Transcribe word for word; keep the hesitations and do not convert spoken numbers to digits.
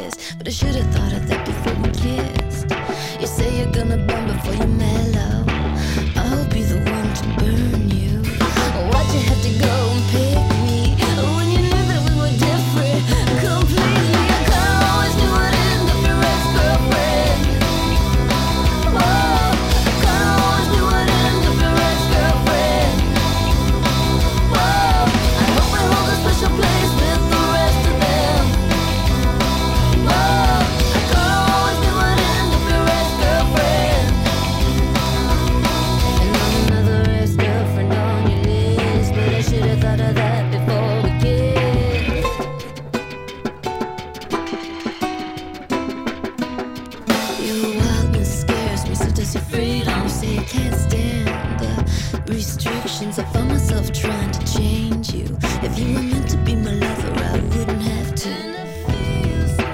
years, but I should've thought of that before we kissed. You say you're gonna burn before you mellow. I'll be the one to burn you. Why'd you have to go and pick me when you knew that we were different completely? I kinda always knew I'd end up your ex-girlfriend. Whoa, I kinda always knew I'd end up your ex-girlfriend. Whoa, I hope I hold a special place with the rest of them. Whoa, I kinda always knew I'd end up your ex-girlfriend. And I'm another ex-girlfriend on your list, but I should've thought of that before we kissed. Your wildness scares me, so does your freedom. You say you can't stay